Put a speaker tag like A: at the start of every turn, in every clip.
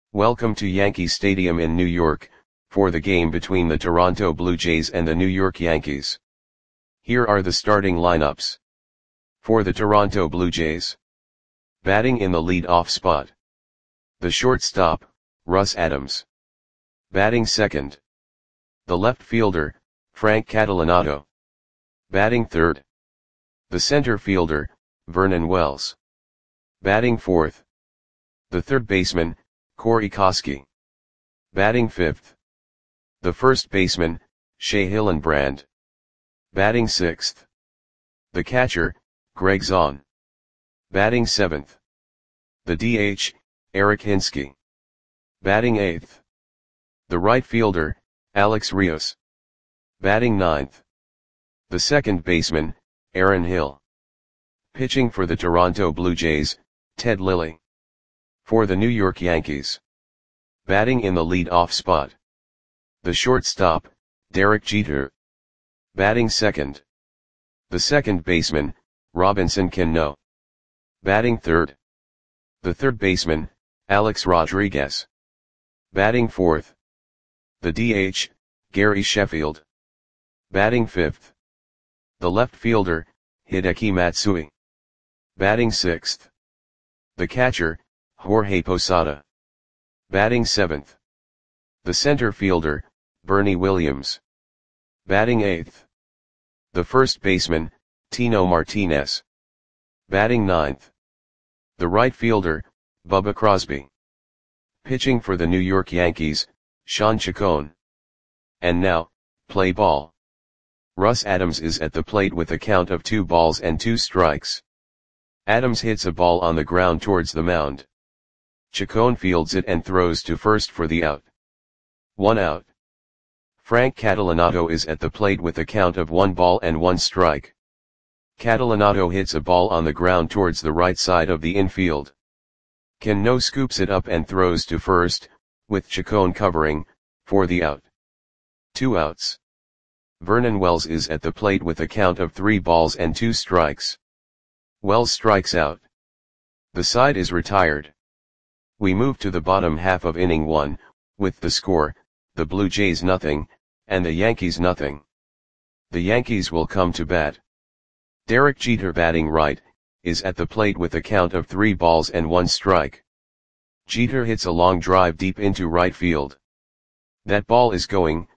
A: Welcome to Yankee Stadium in New York, for the game between the Toronto Blue Jays and the New York Yankees. Here are the starting lineups. For the Toronto Blue Jays. Batting in the lead-off spot. The shortstop, Russ Adams. Batting second. The left fielder, Frank Catalanotto. Batting third. The center fielder, Vernon Wells. Batting fourth. The third baseman, Corey Koskie. Batting fifth. The first baseman, Shea Hillenbrand. Batting sixth. The catcher, Greg Zaun. Batting seventh. The DH, Eric Hinske. Batting eighth. The right fielder, Alex Rios. Batting ninth. The second baseman, Aaron Hill. Pitching for the Toronto Blue Jays, Ted Lilly. For the New York Yankees. Batting in the lead-off spot. The shortstop, Derek Jeter. Batting second. The second baseman, Robinson Cano. Batting third. The third baseman, Alex Rodriguez. Batting fourth. The DH, Gary Sheffield. Batting fifth. The left fielder, Hideki Matsui. Batting sixth. The catcher, Jorge Posada. Batting seventh. The center fielder, Bernie Williams. Batting eighth. The first baseman, Tino Martinez. Batting ninth. The right fielder, Bubba Crosby. Pitching for the New York Yankees, Sean Chacon. And now, play ball. Russ Adams is at the plate with a count of 2 balls and 2 strikes. Adams hits a ball on the ground towards the mound. Chacon fields it and throws to first for the out. 1 out. Frank Catalanotto is at the plate with a count of 1 ball and 1 strike. Catalanotto hits a ball on the ground towards the right side of the infield. Cano scoops it up and throws to first, with Chacon covering, for the out. 2 outs. Vernon Wells is at the plate with a count of 3 balls and 2 strikes. Wells strikes out. The side is retired. We move to the bottom half of inning 1, with the score, the Blue Jays nothing, and the Yankees nothing. The Yankees will come to bat. Derek Jeter batting right, is at the plate with a count of 3 balls and 1 strike. Jeter hits a long drive deep into right field. That ball is going,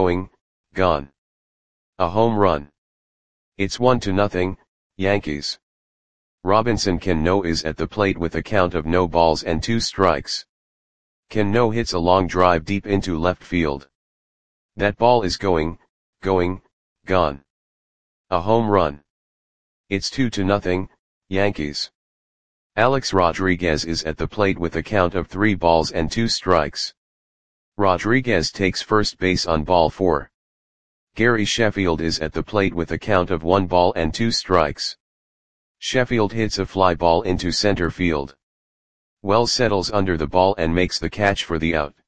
A: gone. A home run. It's 1-0, Yankees. Robinson Cano is at the plate with a count of no balls and 2 strikes. Cano hits a long drive deep into left field. That ball is going, gone. A home run. It's 2-0, Yankees. Alex Rodriguez is at the plate with a count of 3 balls and 2 strikes. Rodriguez takes first base on ball 4. Gary Sheffield is at the plate with a count of 1 ball and 2 strikes. Sheffield hits a fly ball into center field. Wells settles under the ball and makes the catch for the out.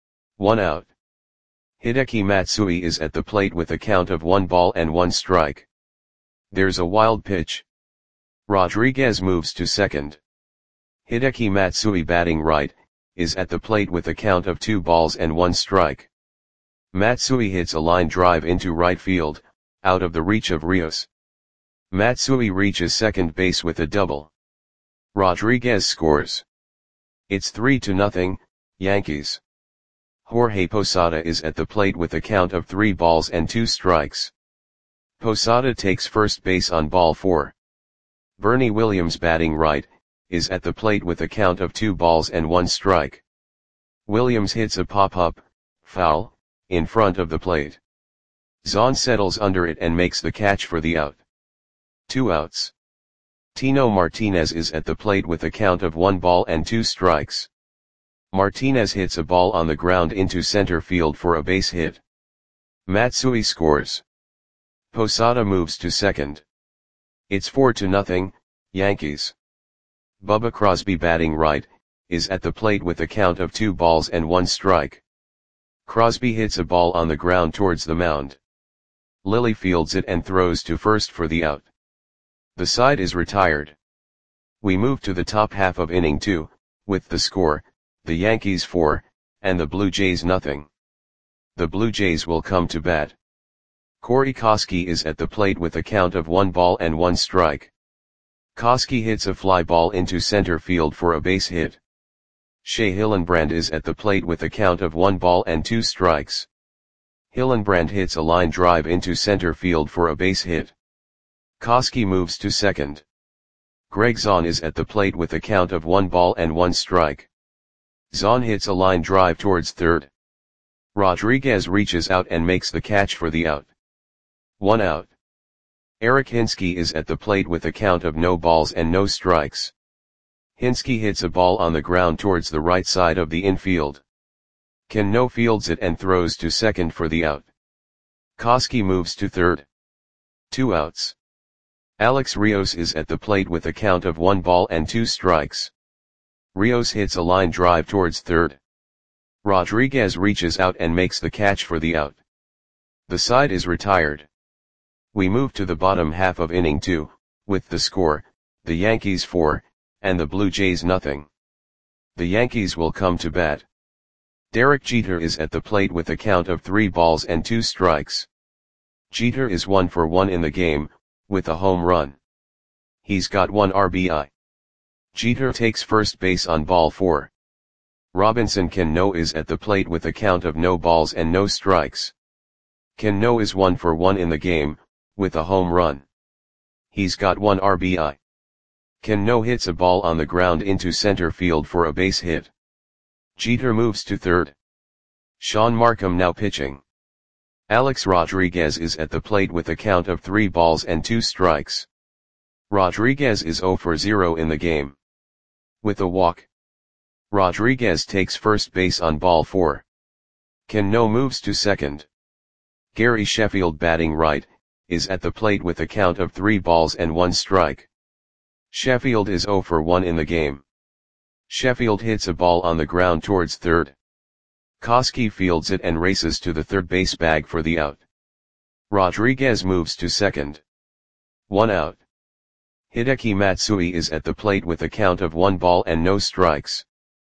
A: 1 out. Hideki Matsui is at the plate with a count of 1 ball and 1 strike. There's a wild pitch. Rodriguez moves to second. Hideki Matsui batting right, is at the plate with a count of 2 balls and 1 strike. Matsui hits a line drive into right field, out of the reach of Rios. Matsui reaches second base with a double. Rodriguez scores. It's 3-0, Yankees. Jorge Posada is at the plate with a count of 3 balls and 2 strikes. Posada takes first base on ball 4. Bernie Williams batting right, is at the plate with a count of 2 balls and 1 strike. Williams hits a pop-up, foul, in front of the plate. Zaun settles under it and makes the catch for the out. 2 outs. Tino Martinez is at the plate with a count of 1 ball and 2 strikes. Martinez hits a ball on the ground into center field for a base hit. Matsui scores. Posada moves to second. It's 4-0, Yankees. Bubba Crosby batting right, is at the plate with a count of 2 balls and 1 strike. Crosby hits a ball on the ground towards the mound. Lilly fields it and throws to first for the out. The side is retired. We move to the top half of inning 2, with the score, the Yankees 4, and the Blue Jays nothing. The Blue Jays will come to bat. Corey Koskie is at the plate with a count of 1 ball and 1 strike. Koskie hits a fly ball into center field for a base hit. Shea Hillenbrand is at the plate with a count of 1 ball and 2 strikes. Hillenbrand hits a line drive into center field for a base hit. Koskie moves to second. Greg Zaun is at the plate with a count of 1 ball and 1 strike. Zaun hits a line drive towards third. Rodriguez reaches out and makes the catch for the out. 1 out. Eric Hinske is at the plate with a count of no balls and no strikes. Hinske hits a ball on the ground towards the right side of the infield. Cano fields it and throws to second for the out. Koskie moves to third. 2 outs. Alex Rios is at the plate with a count of 1 ball and 2 strikes. Rios hits a line drive towards third. Rodriguez reaches out and makes the catch for the out. The side is retired. We move to the bottom half of inning 2, with the score, the Yankees 4, and the Blue Jays nothing. The Yankees will come to bat. Derek Jeter is at the plate with a count of 3 balls and 2 strikes. Jeter is 1 for 1 in the game, with a home run. He's got 1 RBI. Jeter takes first base on ball 4. Robinson Cano is at the plate with a count of no balls and no strikes. Cano is 1 for 1 in the game, with a home run. He's got 1 RBI. Cano hits a ball on the ground into center field for a base hit. Jeter moves to third. Sean Markham now pitching. Alex Rodriguez is at the plate with a count of 3 balls and 2 strikes. Rodriguez is 0 for 0 in the game. With a walk. Rodriguez takes first base on ball 4. Cano moves to second. Gary Sheffield batting right, is at the plate with a count of 3 balls and 1 strike. Sheffield is 0 for 1 in the game. Sheffield hits a ball on the ground towards third. Koskie fields it and races to the third base bag for the out. Rodriguez moves to second. 1 out. Hideki Matsui is at the plate with a count of 1 ball and no strikes.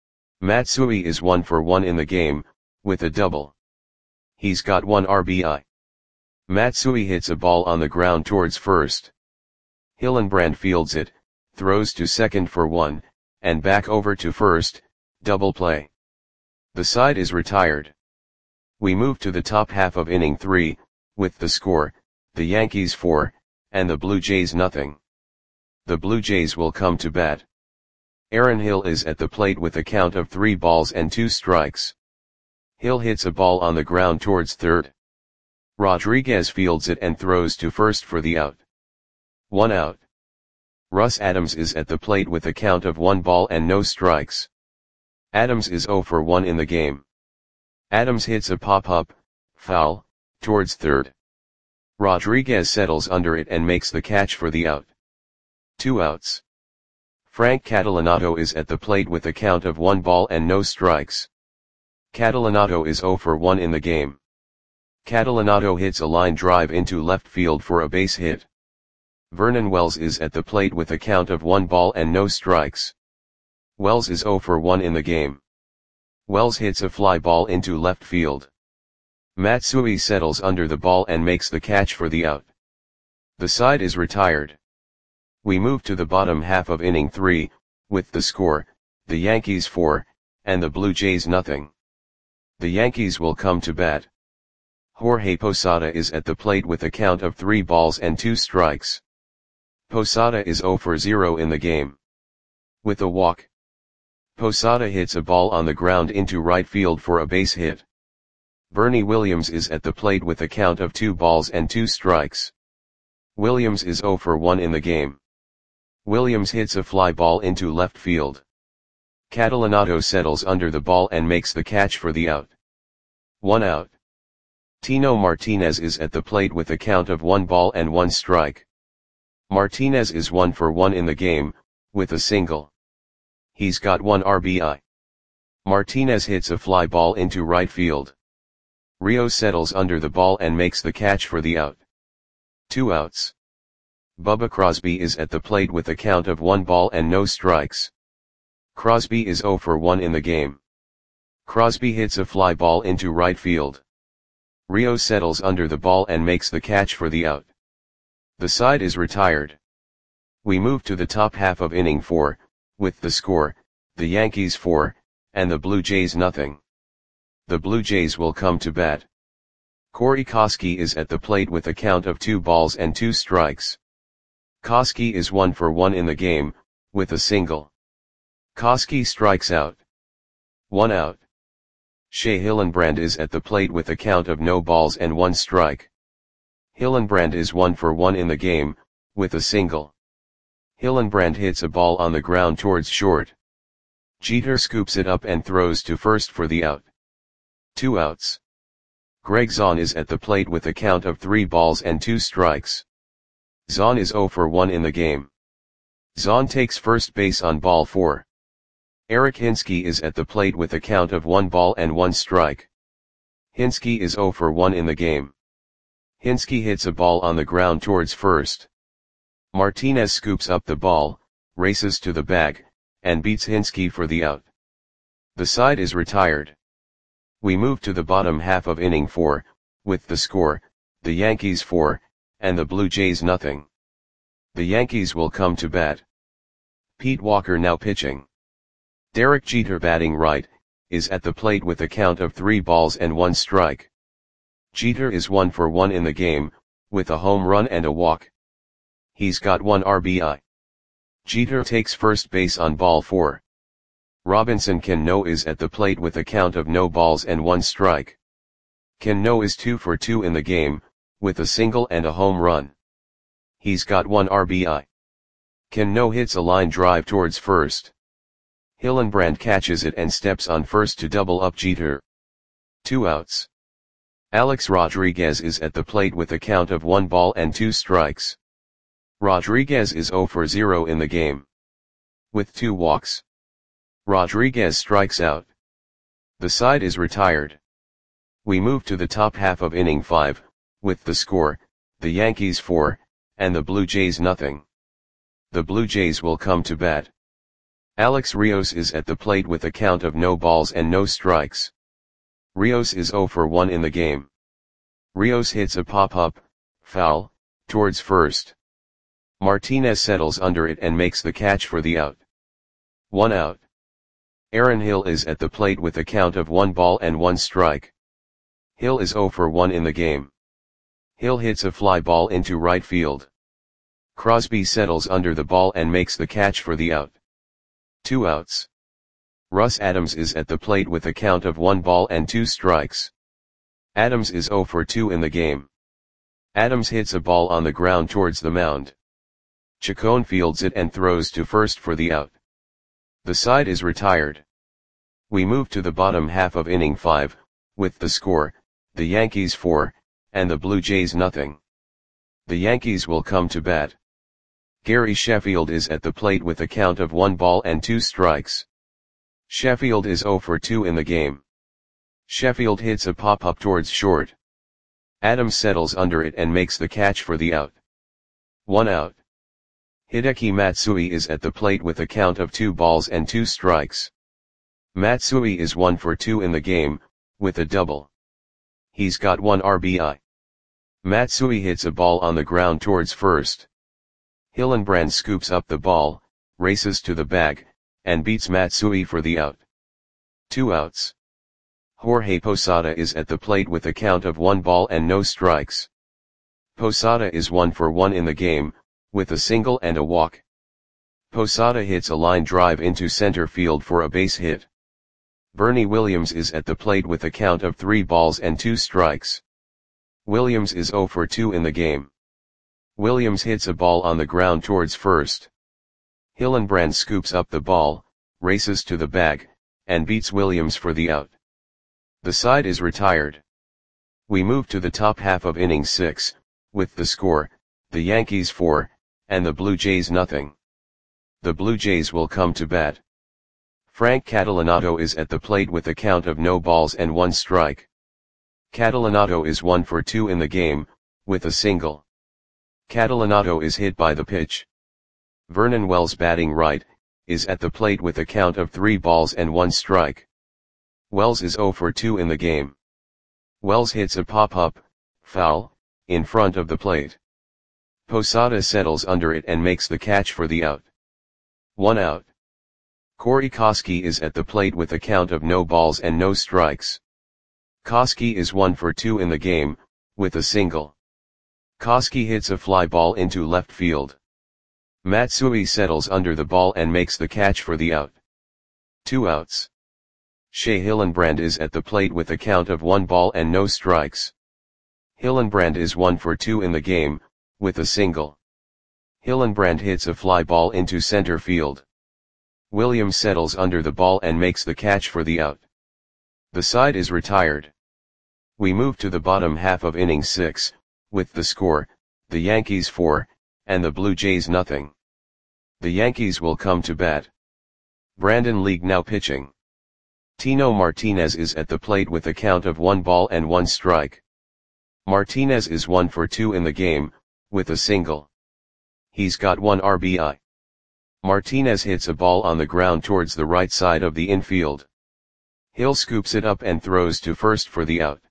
A: Matsui is 1 for 1 in the game, with a double. He's got 1 RBI. Matsui hits a ball on the ground towards first. Hillenbrand fields it, throws to second for 1, and back over to first, double play. The side is retired. We move to the top half of inning 3, with the score, the Yankees 4, and the Blue Jays nothing. The Blue Jays will come to bat. Aaron Hill is at the plate with a count of 3 balls and 2 strikes. Hill hits a ball on the ground towards third. Rodriguez fields it and throws to first for the out. 1 out. Russ Adams is at the plate with a count of 1 ball and no strikes. Adams is 0 for 1 in the game. Adams hits a pop-up, foul, towards third. Rodriguez settles under it and makes the catch for the out. 2 outs. Frank Catalanato is at the plate with a count of 1 ball and no strikes. Catalanato is 0 for 1 in the game. Catalanato hits a line drive into left field for a base hit. Vernon Wells is at the plate with a count of 1 ball and no strikes. Wells is 0 for 1 in the game. Wells hits a fly ball into left field. Matsui settles under the ball and makes the catch for the out. The side is retired. We move to the bottom half of inning 3, with the score, the Yankees 4, and the Blue Jays nothing. The Yankees will come to bat. Jorge Posada is at the plate with a count of 3 balls and 2 strikes. Posada is 0 for 0 in the game. With a walk. Posada hits a ball on the ground into right field for a base hit. Bernie Williams is at the plate with a count of 2 balls and 2 strikes. Williams is 0 for 1 in the game. Williams hits a fly ball into left field. Catalanato settles under the ball and makes the catch for the out. 1 out. Tino Martinez is at the plate with a count of 1 ball and 1 strike. Martinez is 1 for 1 in the game, with a single. He's got 1 RBI. Martinez hits a fly ball into right field. Rios settles under the ball and makes the catch for the out. 2 outs. Bubba Crosby is at the plate with a count of 1 ball and no strikes. Crosby is 0 for 1 in the game. Crosby hits a fly ball into right field. Rios settles under the ball and makes the catch for the out. The side is retired. We move to the top half of inning 4, with the score, the Yankees 4, and the Blue Jays nothing. The Blue Jays will come to bat. Corey Koskie is at the plate with a count of 2 balls and 2 strikes. Koskie is 1 for 1 in the game, with a single. Koskie strikes out. 1 out. Shea Hillenbrand is at the plate with a count of no balls and 1 strike. Hillenbrand is 1 for 1 in the game, with a single. Hillenbrand hits a ball on the ground towards short. Jeter scoops it up and throws to first for the out. 2 outs. Greg Zaun is at the plate with a count of 3 balls and 2 strikes. Zaun is 0 for 1 in the game. Zaun takes first base on ball 4. Eric Hinske is at the plate with a count of 1 ball and 1 strike. Hinske is 0 for 1 in the game. Hinske hits a ball on the ground towards first. Martinez scoops up the ball, races to the bag, and beats Hinske for the out. The side is retired. We move to the bottom half of inning 4, with the score, the Yankees 4, and the Blue Jays nothing. The Yankees will come to bat. Pete Walker now pitching. Derek Jeter batting right, is at the plate with a count of 3 balls and 1 strike. Jeter is 1 for 1 in the game, with a home run and a walk. He's got 1 RBI. Jeter takes first base on ball 4. Robinson Cano is at the plate with a count of no balls and 1 strike. Cano is 2 for 2 in the game, with a single and a home run. He's got 1 RBI. Cano hits a line drive towards first. Hillenbrand catches it and steps on first to double up Jeter. 2 outs. Alex Rodriguez is at the plate with a count of 1 ball and 2 strikes. Rodriguez is 0 for 0 in the game. With 2 walks. Rodriguez strikes out. The side is retired. We move to the top half of inning 5, with the score, the Yankees 4, and the Blue Jays nothing. The Blue Jays will come to bat. Alex Rios is at the plate with a count of no balls and no strikes. Rios is 0 for 1 in the game. Rios hits a pop-up, foul, towards first. Martinez settles under it and makes the catch for the out. 1 out. Aaron Hill is at the plate with a count of 1 ball and 1 strike. Hill is 0 for 1 in the game. Hill hits a fly ball into right field. Crosby settles under the ball and makes the catch for the out. 2 outs. Russ Adams is at the plate with a count of 1 ball and 2 strikes. Adams is 0 for 2 in the game. Adams hits a ball on the ground towards the mound. Chacon fields it and throws to first for the out. The side is retired. We move to the bottom half of inning 5, with the score, the Yankees 4, and the Blue Jays nothing. The Yankees will come to bat. Gary Sheffield is at the plate with a count of 1 ball and 2 strikes. Sheffield is 0 for 2 in the game. Sheffield hits a pop-up towards short. Adams settles under it and makes the catch for the out. 1 out. Hideki Matsui is at the plate with a count of 2 balls and 2 strikes. Matsui is 1 for 2 in the game, with a double. He's got 1 RBI. Matsui hits a ball on the ground towards first. Hillenbrand scoops up the ball, races to the bag, and beats Matsui for the out. 2 outs. Jorge Posada is at the plate with a count of 1 ball and no strikes. Posada is 1 for 1 in the game, with a single and a walk. Posada hits a line drive into center field for a base hit. Bernie Williams is at the plate with a count of 3 balls and 2 strikes. Williams is 0 for 2 in the game. Williams hits a ball on the ground towards first. Hillenbrand scoops up the ball, races to the bag, and beats Williams for the out. The side is retired. We move to the top half of inning 6, with the score, the Yankees 4, and the Blue Jays nothing. The Blue Jays will come to bat. Frank Catalanato is at the plate with a count of no balls and 1 strike. Catalanato is 1 for 2 in the game, with a single. Catalanato is hit by the pitch. Vernon Wells batting right, is at the plate with a count of 3 balls and 1 strike. Wells is 0 for 2 in the game. Wells hits a pop-up, foul, in front of the plate. Posada settles under it and makes the catch for the out. 1 out. Corey Koskie is at the plate with a count of no balls and no strikes. Koskie is 1 for 2 in the game, with a single. Koskie hits a fly ball into left field. Matsui settles under the ball and makes the catch for the out. 2 outs. Shea Hillenbrand is at the plate with a count of 1 ball and no strikes. Hillenbrand is 1 for 2 in the game, with a single. Hillenbrand hits a fly ball into center field. Williams settles under the ball and makes the catch for the out. The side is retired. We move to the bottom half of inning 6, with the score, the Yankees 4, and the Blue Jays nothing. The Yankees will come to bat. Brandon League now pitching. Tino Martinez is at the plate with a count of 1 ball and 1 strike. Martinez is 1 for 2 in the game, with a single. He's got 1 RBI. Martinez hits a ball on the ground towards the right side of the infield. Hill scoops it up and throws to first for the out.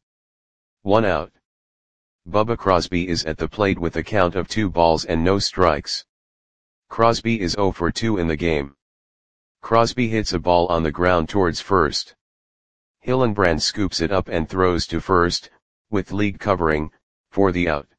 A: 1 out. Bubba Crosby is at the plate with a count of 2 balls and no strikes. Crosby is 0 for 2 in the game. Crosby hits a ball on the ground towards first. Hillenbrand scoops it up and throws to first, with League covering, for the out.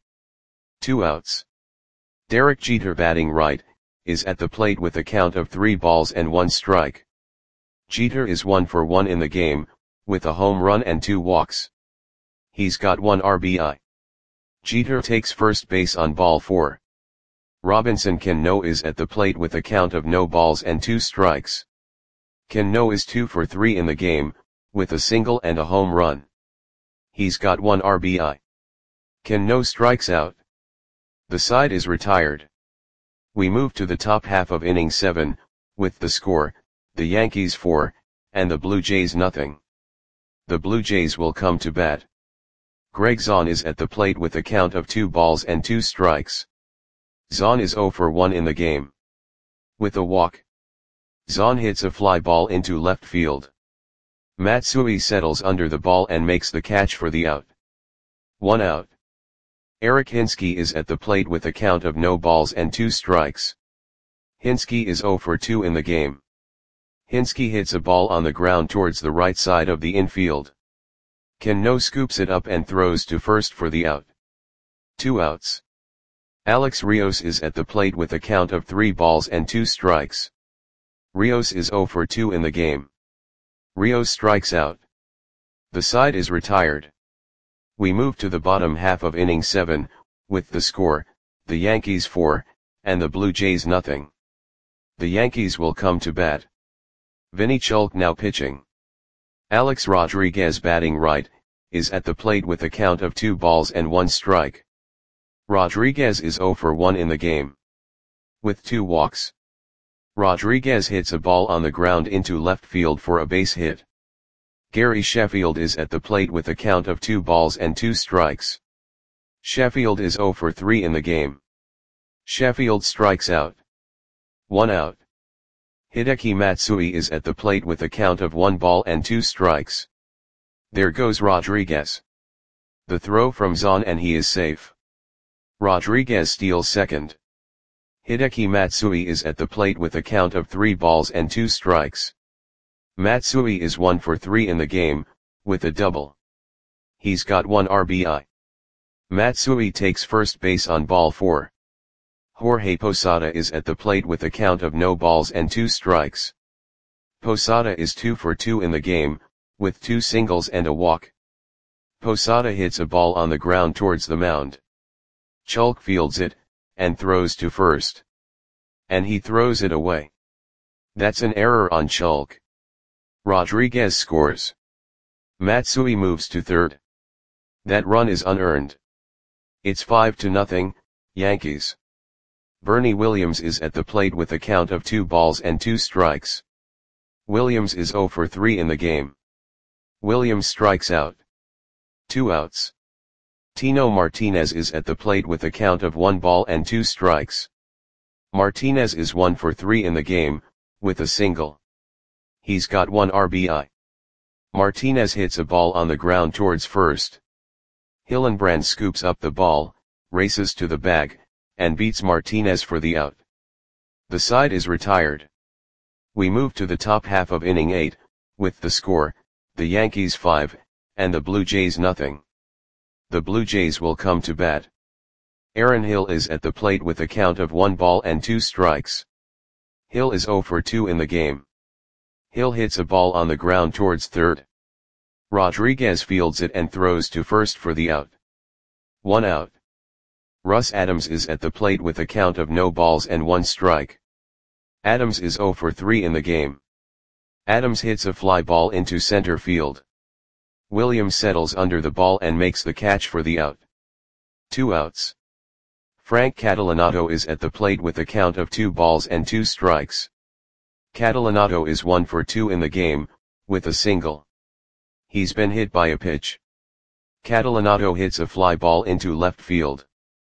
A: 2 outs. Derek Jeter batting right, is at the plate with a count of 3 balls and 1 strike. Jeter is 1 for 1 in the game, with a home run and 2 walks. He's got 1 RBI. Jeter takes first base on ball 4. Robinson Cano is at the plate with a count of no balls and 2 strikes. Cano is 2 for 3 in the game, with a single and a home run. He's got 1 RBI. Cano strikes out. The side is retired. We move to the top half of inning 7, with the score, the Yankees 4, and the Blue Jays nothing. The Blue Jays will come to bat. Greg Zahn is at the plate with a count of 2 balls and 2 strikes. Zahn is 0 for 1 in the game. With a walk. Zahn hits a fly ball into left field. Matsui settles under the ball and makes the catch for the out. 1 out. Eric Hinske is at the plate with a count of no balls and 2 strikes. Hinske is 0 for 2 in the game. Hinske hits a ball on the ground towards the right side of the infield. Cano scoops it up and throws to first for the out. 2 outs. Alex Rios is at the plate with a count of 3 balls and 2 strikes. Rios is 0 for 2 in the game. Rios strikes out. The side is retired. We move to the bottom half of inning 7, with the score, the Yankees 4, and the Blue Jays nothing. The Yankees will come to bat. Vinny Chulk now pitching. Alex Rodriguez batting right, is at the plate with a count of 2 balls and 1 strike. Rodriguez is 0 for 1 in the game. With 2 walks. Rodriguez hits a ball on the ground into left field for a base hit. Gary Sheffield is at the plate with a count of 2 balls and 2 strikes. Sheffield is 0 for 3 in the game. Sheffield strikes out. 1 out. Hideki Matsui is at the plate with a count of 1 ball and 2 strikes. There goes Rodriguez. The throw from Zahn and he is safe. Rodriguez steals second. Hideki Matsui is at the plate with a count of 3 balls and 2 strikes. Matsui is 1 for 3 in the game, with a double. He's got 1 RBI. Matsui takes first base on ball 4. Jorge Posada is at the plate with a count of no balls and 2 strikes. Posada is 2 for 2 in the game, with 2 singles and a walk. Posada hits a ball on the ground towards the mound. Chulk fields it, and throws to first. And he throws it away. That's an error on Chulk. Rodriguez scores. Matsui moves to third. That run is unearned. It's 5-0, Yankees. Bernie Williams is at the plate with a count of 2 balls and 2 strikes. Williams is 0 for 3 in the game. Williams strikes out. 2 outs. Tino Martinez is at the plate with a count of 1 ball and 2 strikes. Martinez is 1 for 3 in the game, with a single. He's got 1 RBI. Martinez hits a ball on the ground towards first. Hillenbrand scoops up the ball, races to the bag, and beats Martinez for the out. The side is retired. We move to the top half of inning 8, with the score, the Yankees 5, and the Blue Jays nothing. The Blue Jays will come to bat. Aaron Hill is at the plate with a count of 1 ball and 2 strikes. Hill is 0 for 2 in the game. Hill hits a ball on the ground towards third. Rodriguez fields it and throws to first for the out. 1 out. Russ Adams is at the plate with a count of no balls and 1 strike. Adams is 0 for 3 in the game. Adams hits a fly ball into center field. Williams settles under the ball and makes the catch for the out. 2 outs. Frank Catalanotto is at the plate with a count of 2 balls and 2 strikes. Catalanotto is 1 for 2 in the game, with a single. He's been hit by a pitch. Catalanotto hits a fly ball into left field.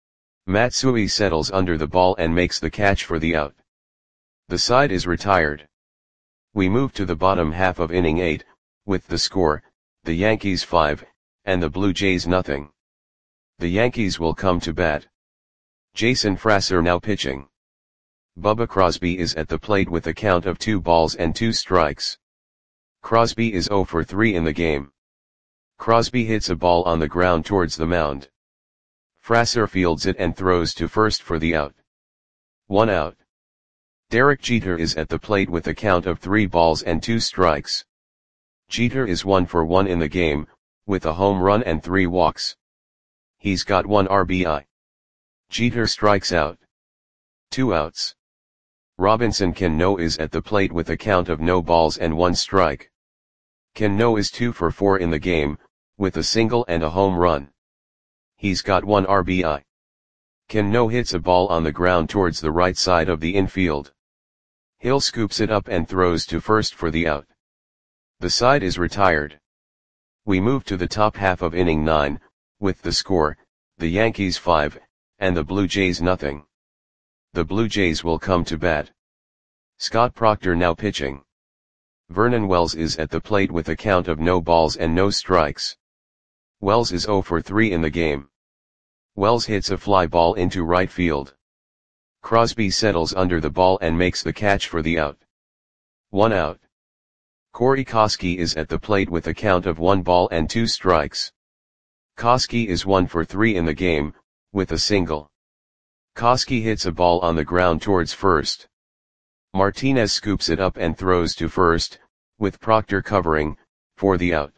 A: Matsui settles under the ball and makes the catch for the out. The side is retired. We move to the bottom half of inning 8, with the score, the Yankees 5, and the Blue Jays nothing. The Yankees will come to bat. Jason Frasser now pitching. Bubba Crosby is at the plate with a count of 2 balls and 2 strikes. Crosby is 0 for 3 in the game. Crosby hits a ball on the ground towards the mound. Frasser fields it and throws to first for the out. 1 out. Derek Jeter is at the plate with a count of 3 balls and 2 strikes. Jeter is 1 for 1 in the game, with a home run and 3 walks. He's got 1 RBI. Jeter strikes out. 2 outs. Robinson Cano is at the plate with a count of no balls and 1 strike. Cano is 2 for 4 in the game, with a single and a home run. He's got 1 RBI. Cano hits a ball on the ground towards the right side of the infield. Hill scoops it up and throws to first for the out. The side is retired. We move to the top half of inning 9, with the score, the Yankees 5, and the Blue Jays nothing. The Blue Jays will come to bat. Scott Proctor now pitching. Vernon Wells is at the plate with a count of no balls and no strikes. Wells is 0 for 3 in the game. Wells hits a fly ball into right field. Crosby settles under the ball and makes the catch for the out. 1 out. Corey Koskie is at the plate with a count of 1 ball and 2 strikes. Koskie is 1 for 3 in the game, with a single. Koskie hits a ball on the ground towards first. Martinez scoops it up and throws to first, with Proctor covering, for the out.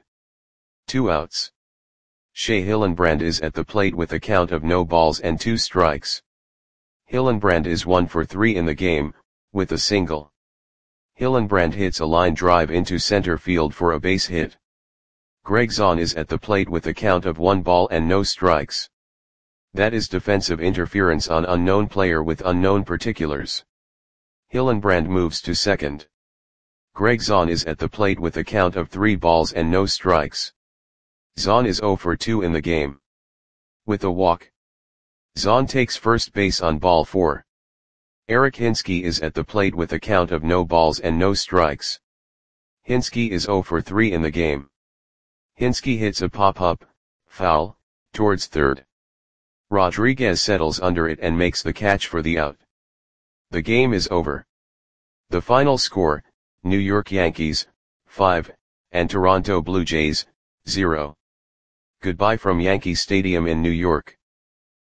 A: 2 outs. Shea Hillenbrand is at the plate with a count of no balls and 2 strikes. Hillenbrand is 1 for 3 in the game, with a single. Hillenbrand hits a line drive into center field for a base hit. Greg Zahn is at the plate with a count of 1 ball and no strikes. That is defensive interference on unknown player with unknown particulars. Hillenbrand moves to second. Greg Zahn is at the plate with a count of 3 balls and no strikes. Zahn is 0 for 2 in the game. With a walk. Zahn takes first base on ball 4. Eric Hinske is at the plate with a count of no balls and no strikes. Hinske is 0 for 3 in the game. Hinske hits a pop-up, foul, towards third. Rodriguez settles under it and makes the catch for the out. The game is over. The final score, New York Yankees, 5, and Toronto Blue Jays, 0. Goodbye from Yankee Stadium in New York.